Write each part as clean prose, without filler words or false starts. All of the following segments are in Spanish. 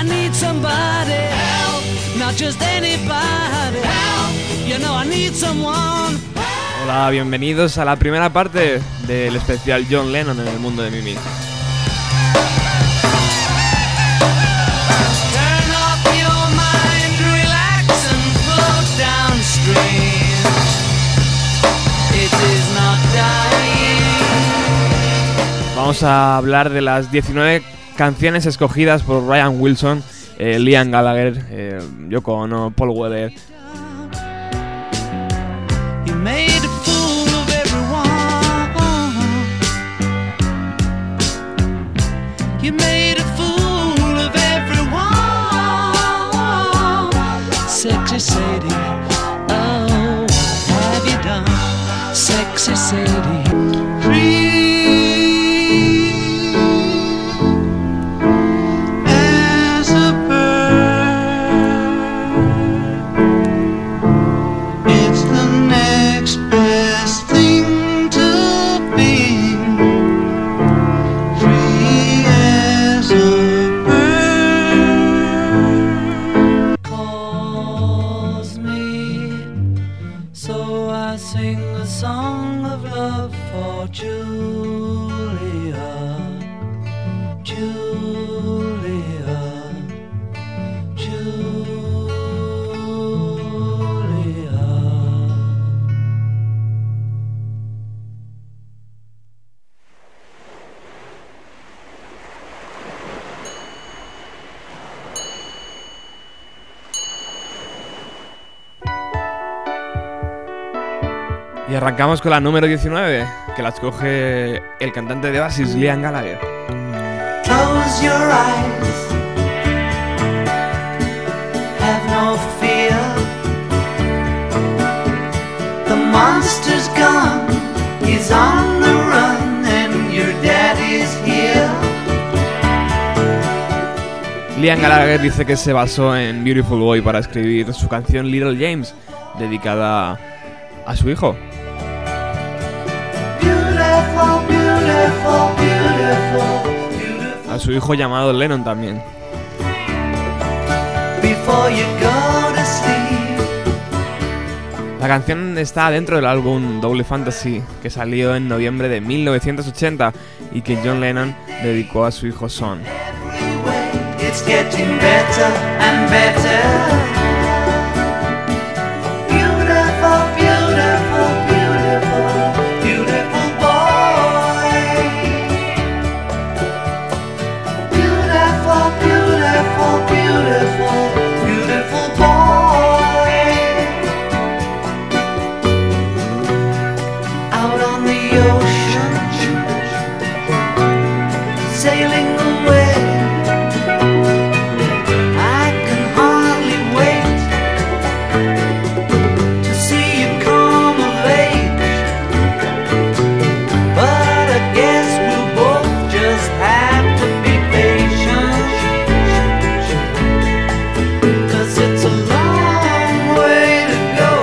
I need somebody help, not just anybody help, you know I need someone. Hola, bienvenidos a la primera parte del especial John Lennon en el mundo de Mimi. Vamos a hablar de las 19 canciones escogidas por Brian Wilson, Liam Gallagher, Yoko Ono, Paul Weller. Sexy Sadie, oh, what have you done? Sexy Sadie, free as a bird. It's the next best thing to being free as a bird. Calls me, so I sing a song of love for Julia, Julia, Julia. Y arrancamos con la número 19, que la escoge el cantante de Oasis, Liam Gallagher. Close your eyes, have no fear. The monster's gone, he's on the run, and your daddy's here. Liam Gallagher dice que se basó en Beautiful Boy para escribir su canción Little James, dedicada a su hijo. Beautiful, beautiful, beautiful, beautiful. A su hijo llamado Lennon también. Before you go to sleep. La canción está dentro del álbum Double Fantasy, que salió en noviembre de 1980 y que John Lennon dedicó a su hijo Son. Every way, it's getting better and better. Beautiful, beautiful, beautiful, beautiful boy. Beautiful, beautiful, beautiful, beautiful boy. Out on the ocean, sailing away. I can hardly wait to see you come of age. But I guess we'll both just have to be patient, 'cause it's a long way to go,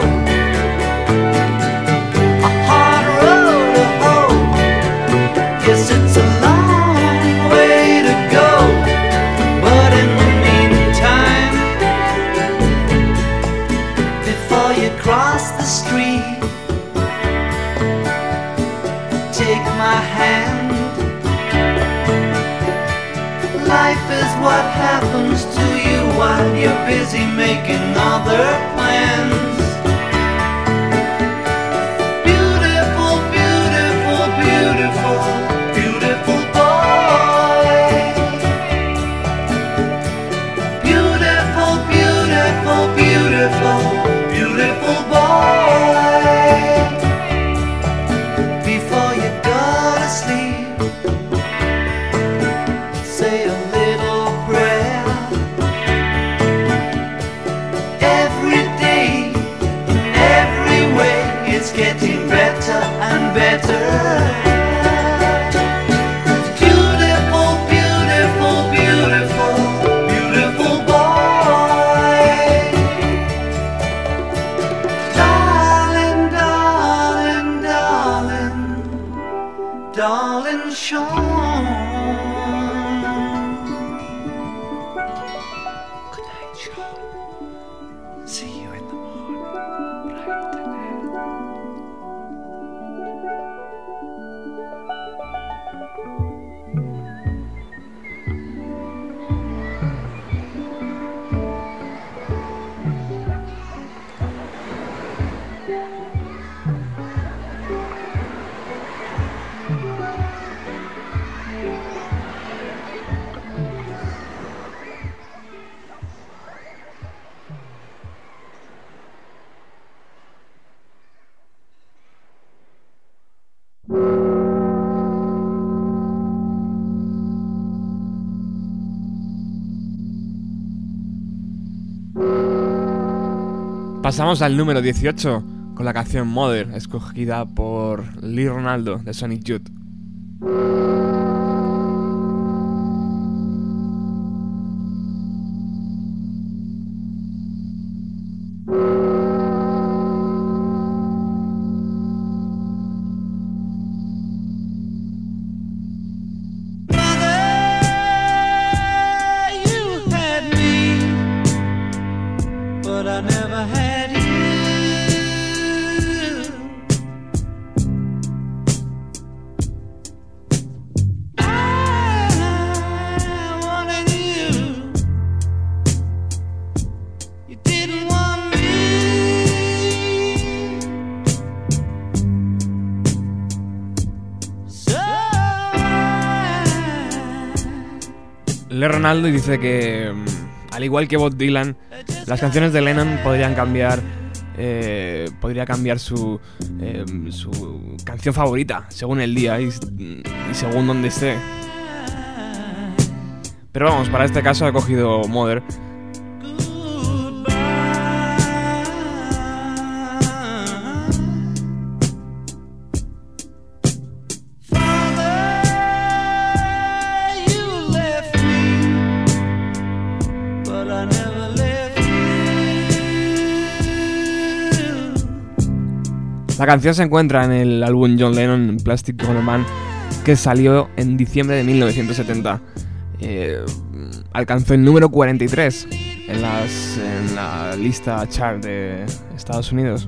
a hard road to hoe. Yes, it's a long way to go, but in the meantime, before you cross the street, take my hand. Life is what happens to you while you're busy making other plans. Beautiful, beautiful, beautiful, beautiful boy. Beautiful, beautiful, beautiful, beautiful boy. Before you go to sleep, say a little prayer. Every day Pasamos al número 18 con la canción Mother, escogida por Lee Ronaldo de Sonic Youth. Lee Ronaldo dice que, al igual que Bob Dylan, las canciones de Lennon podría cambiar su canción favorita según el día y según donde esté. Pero vamos, para este caso he cogido Mother. La canción se encuentra en el álbum John Lennon Plastic Ono Man, que salió en diciembre de 1970. Alcanzó el número 43 en la lista chart de Estados Unidos.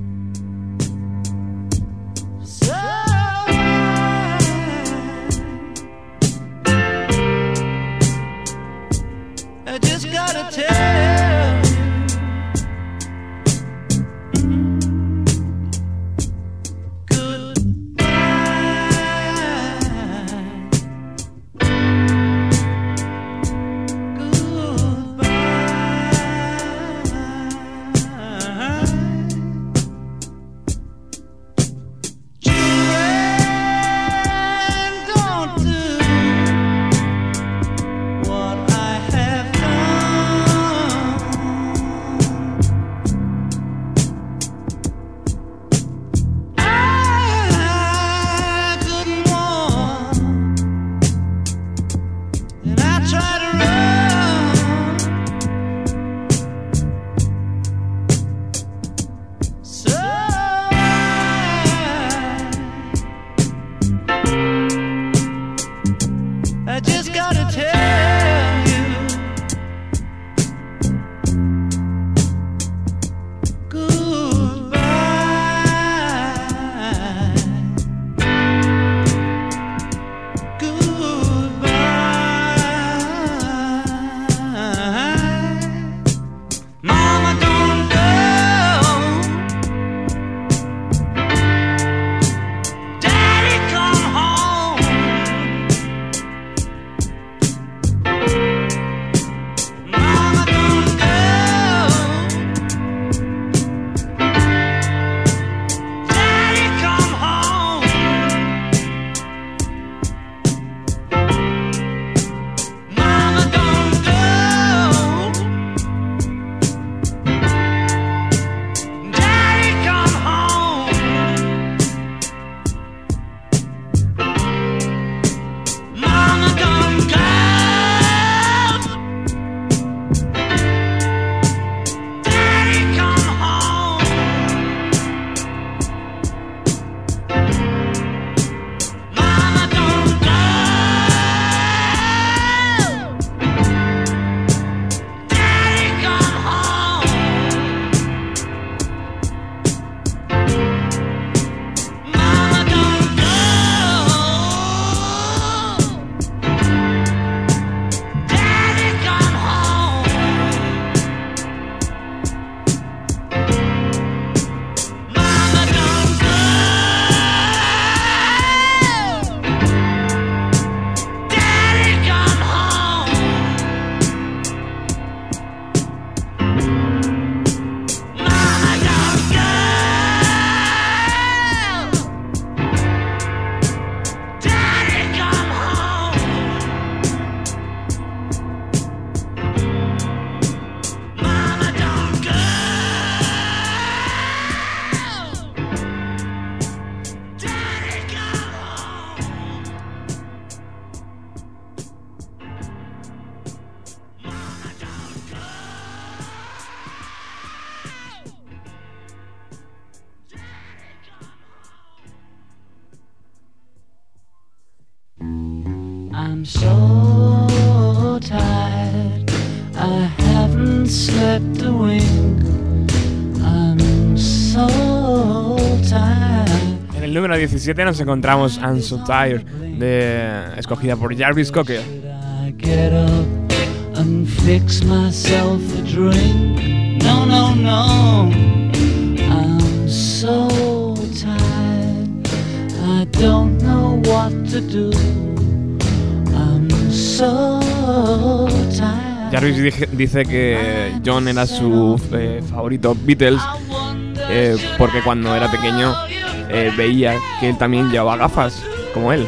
I'm so tired, I haven't slept a wink. I'm so tired. En el número 17 nos encontramos I'm So Tired, escogida por Jarvis Cocker. I get up and fix myself a drink. No, no, no. I'm so tired, I don't know what to do. I'm so tired. Jarvis dice que John era su favorito Beatles porque cuando era pequeño veía que él también llevaba gafas, como él.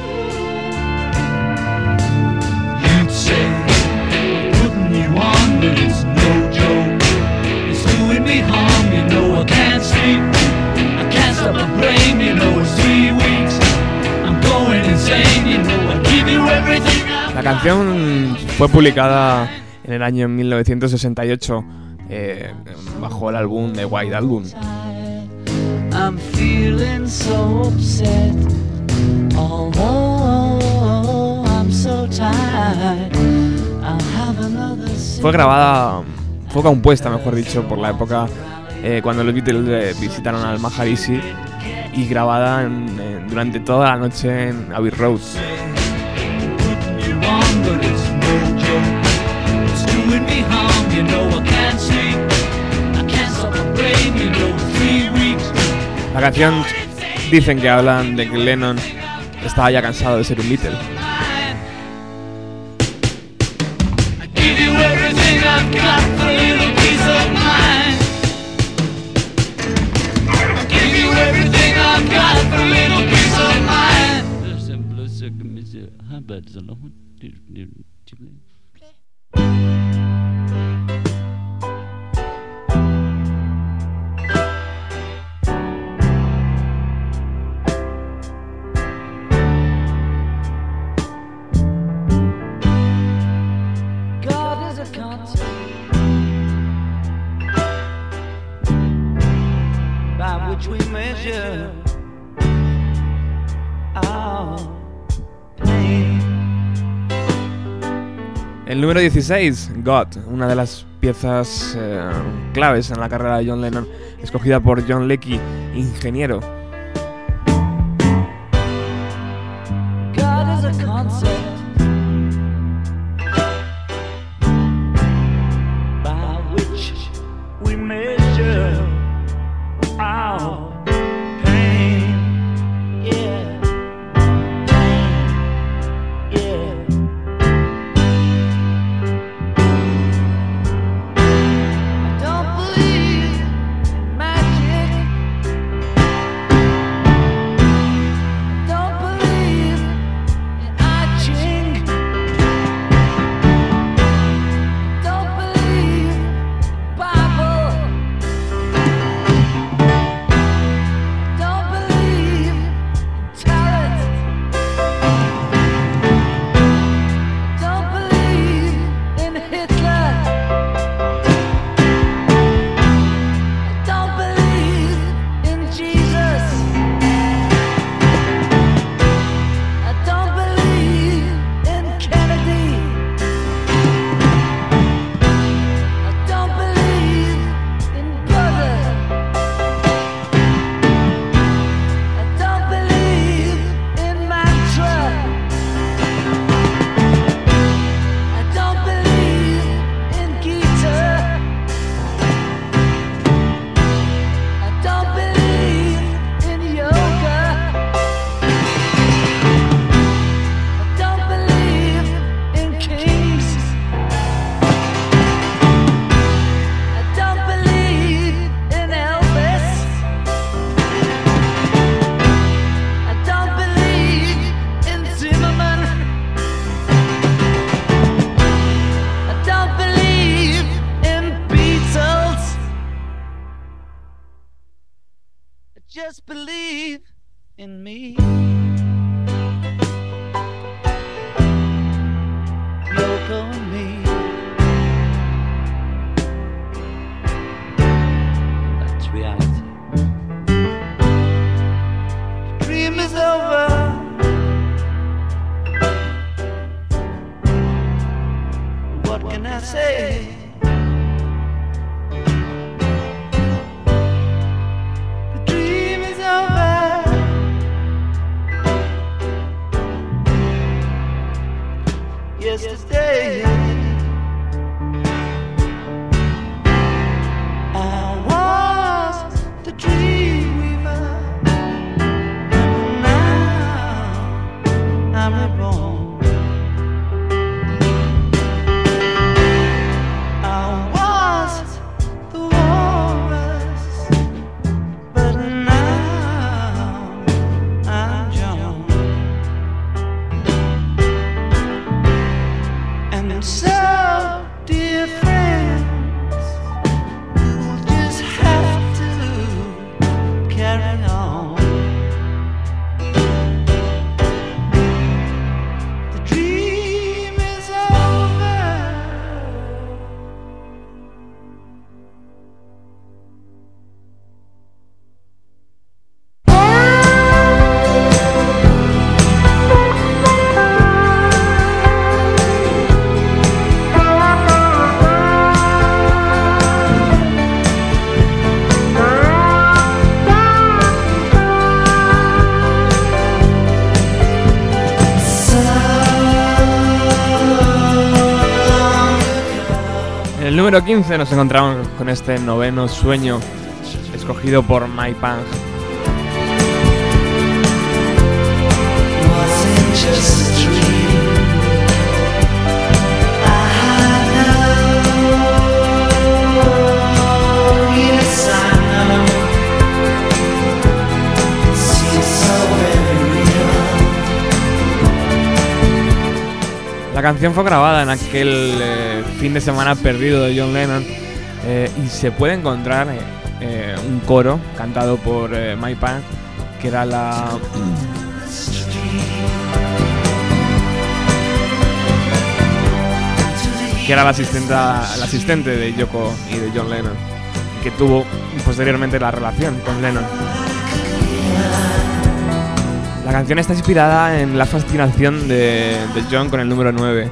La canción fue publicada en el año 1968 bajo el álbum The White Album. I'm feeling so upset, although I'm so tired. I'll have another sip. Fue compuesta, mejor dicho, por la época cuando los Beatles visitaron al Maharishi y grabada durante toda la noche en Abbey Road. La canción dicen que hablan de que Lennon estaba ya cansado de ser un Beatle. El número 16, God, una de las piezas claves en la carrera de John Lennon, escogida por John Leckie, ingeniero. God is a concept by which we measure our pain. Yeah, yeah. Just believe in me. Yoko and me. That's reality. The dream is over. what can I say? The dream is over. Yesterday I was the dream weaver, and now I'm reborn. I was the walrus, but now I'm John. And so, dear friends, we'll just have to carry on. The dream is over. En el número 15 nos encontramos con este noveno sueño escogido por Mike Pang. Wasn't just a dream. I know, yes I know. Seems so very real. La canción fue grabada en aquel fin de semana perdido de John Lennon y se puede encontrar un coro cantado por Mike Pang, que era la asistente de Yoko y de John Lennon, que tuvo posteriormente la relación con Lennon. La canción está inspirada en la fascinación de John con el número 9.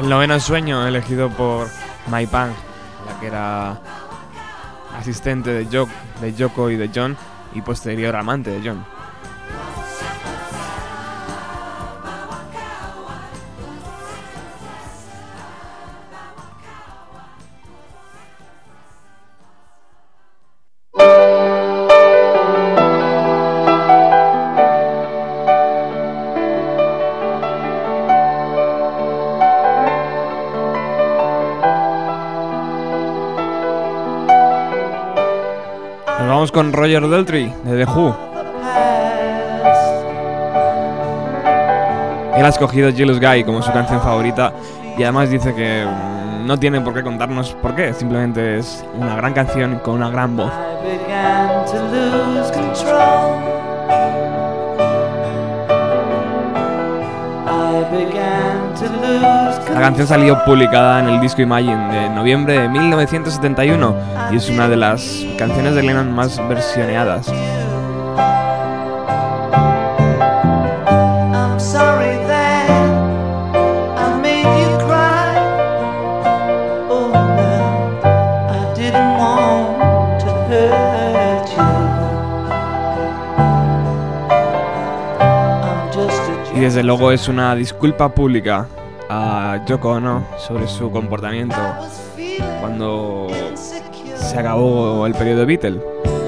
El noveno sueño, elegido por Mai Pang, la que era asistente de Yoko y de John, y posterior amante de John. Vamos con Roger Daltrey de The Who. Él ha escogido Jealous Guy como su canción favorita y además dice que no tiene por qué contarnos por qué, simplemente es una gran canción con una gran voz. La canción salió publicada en el disco Imagine de noviembre de 1971 y es una de las canciones de Lennon más versioneadas. Y desde luego es una disculpa pública a Yoko Ono sobre su comportamiento cuando se acabó el periodo Beatle.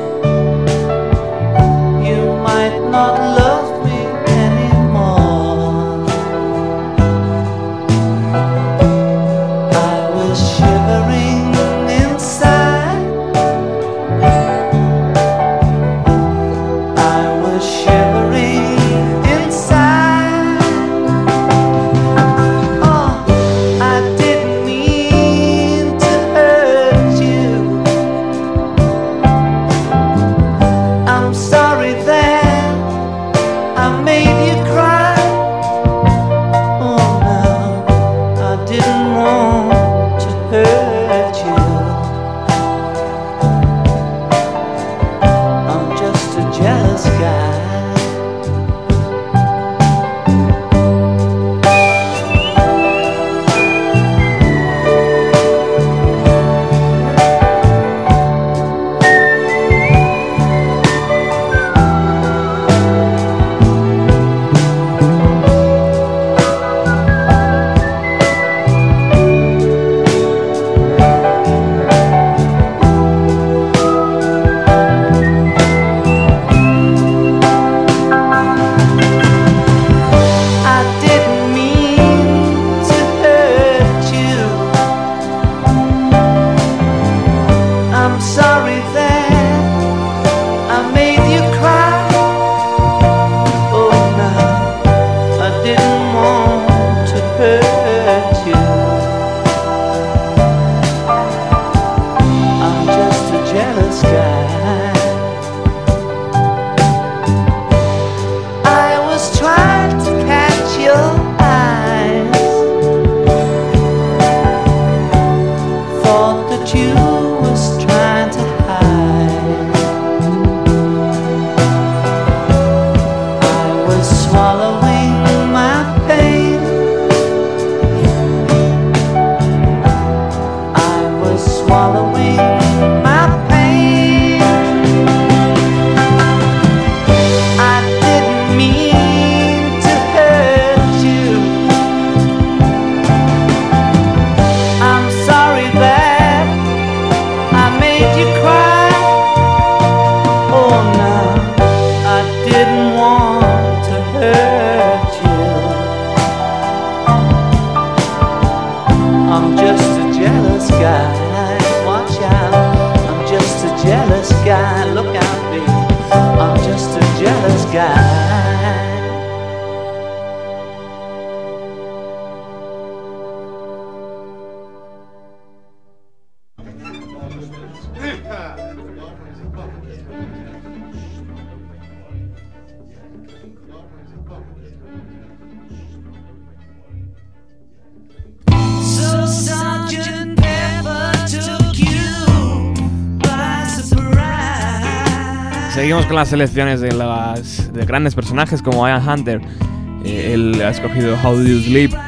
Seguimos con las selecciones de grandes personajes como Ian Hunter. Él ha escogido How Do You Sleep,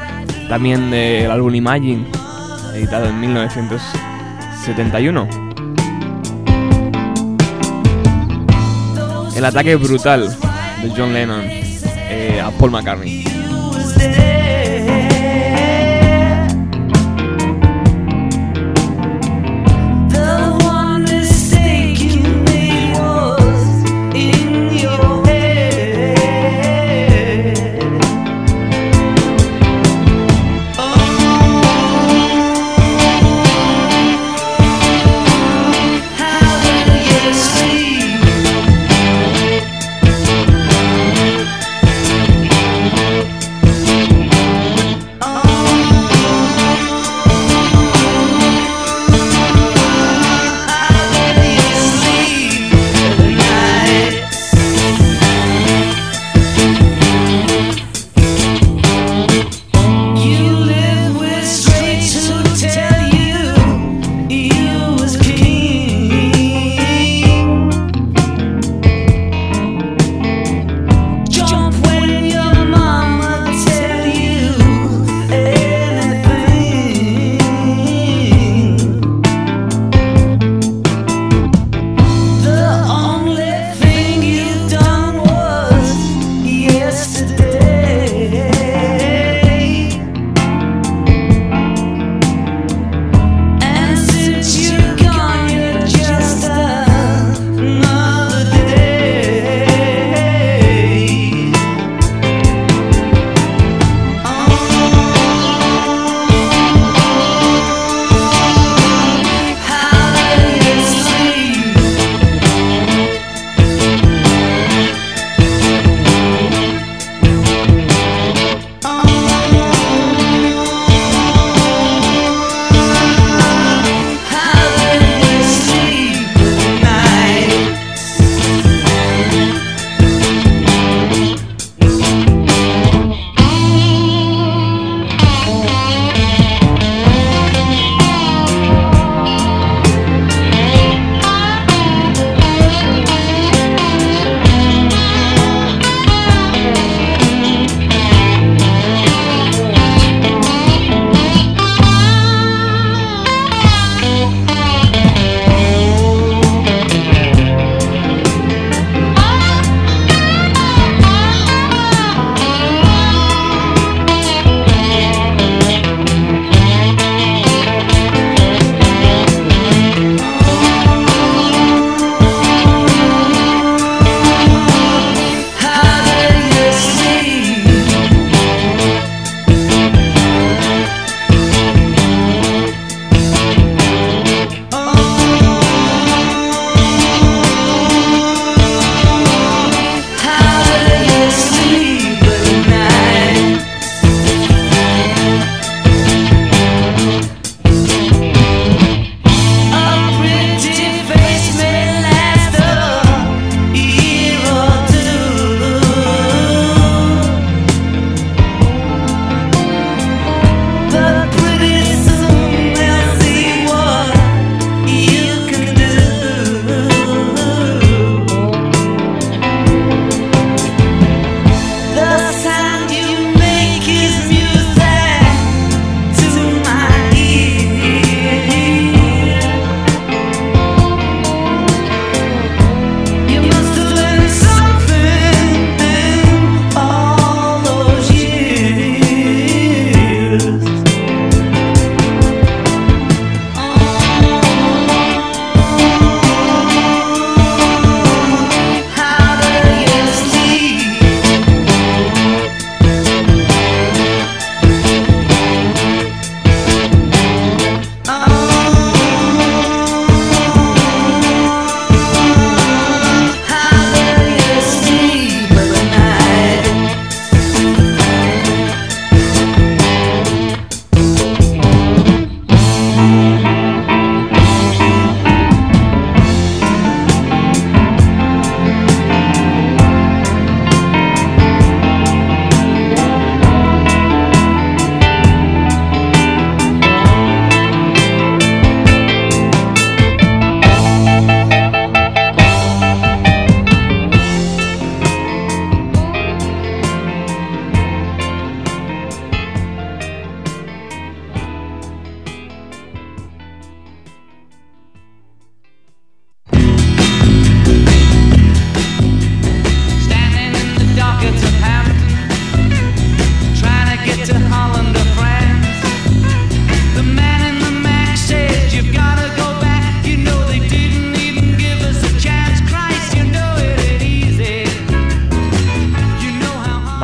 también del álbum Imagine, editado en 1971. El ataque brutal de John Lennon a Paul McCartney.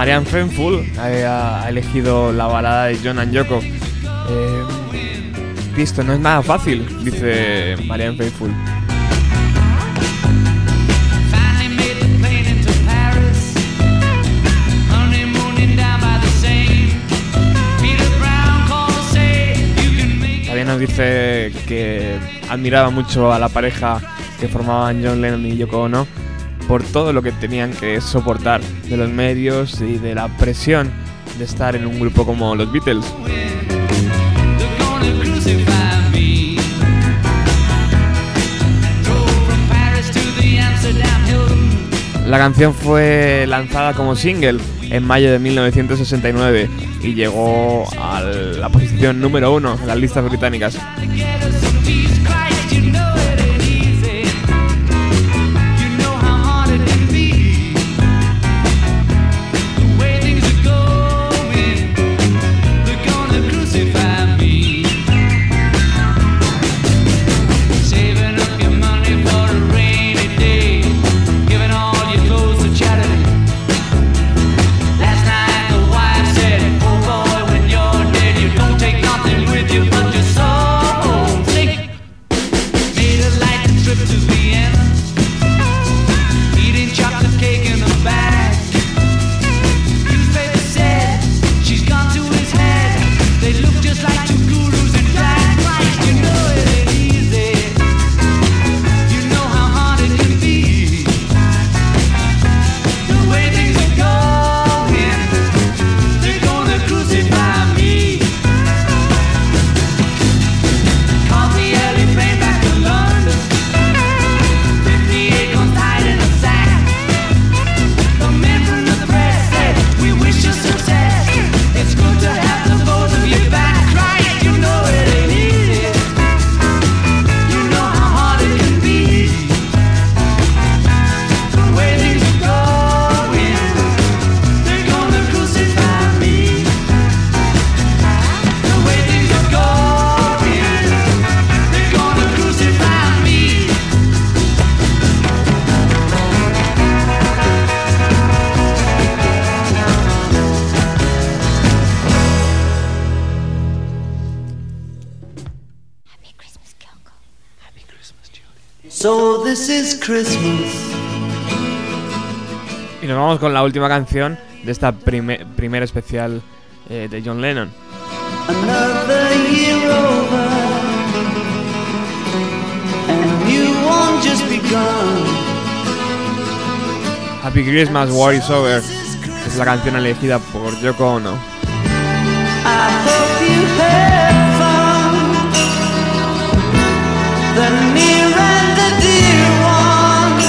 Marianne Faithfull ha elegido la balada de John and Yoko. Esto no es nada fácil, dice Marianne Faithfull. También nos dice que admiraba mucho a la pareja que formaban John Lennon y Yoko Ono por todo lo que tenían que soportar de los medios y de la presión de estar en un grupo como los Beatles. La canción fue lanzada como single en mayo de 1969 y llegó a la posición número 1 en las listas británicas. So this is Christmas. Y nos vamos con la última canción de esta primer especial de John Lennon. Another year over, and new one just begun. Happy Christmas, War is Over. Es la canción elegida por Yoko Ono. I hope you had fun. The near and the dear ones,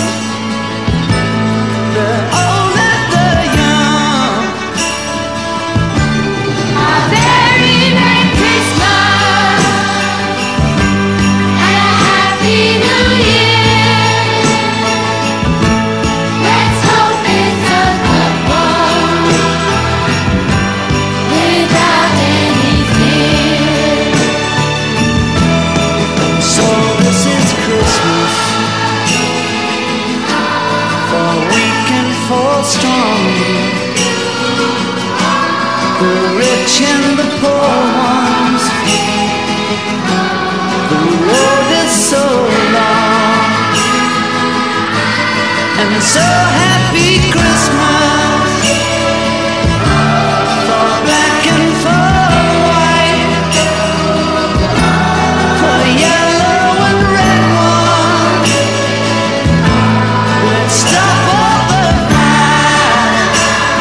the old and the young. A very Merry Christmas and a Happy New Year. Let's hope it's a good one without any fear. So this is Christmas, for weak and for strong, the rich and the poor ones. The road is so long, and so happy Christmas for black and for white, for yellow and red ones. Let's stop all the fight.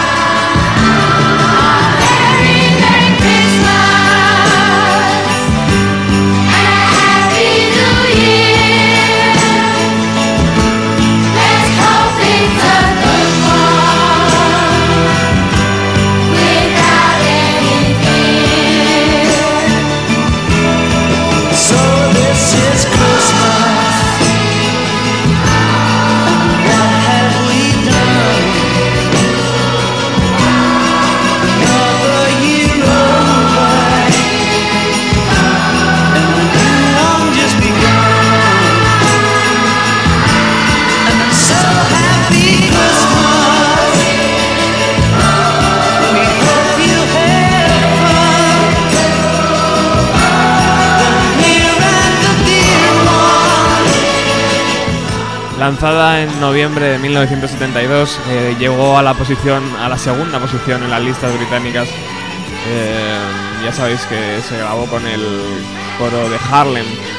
Very Merry Christmas and a Happy New Year. Let's hope it's a good one without any fear. So this is Christmas, and what have we done? Another year over, and a new one just begun. And I'm so happy Christmas, Lanzada en noviembre de 1972, llegó a la segunda posición en las listas británicas. Ya sabéis que se grabó con el coro de Harlem.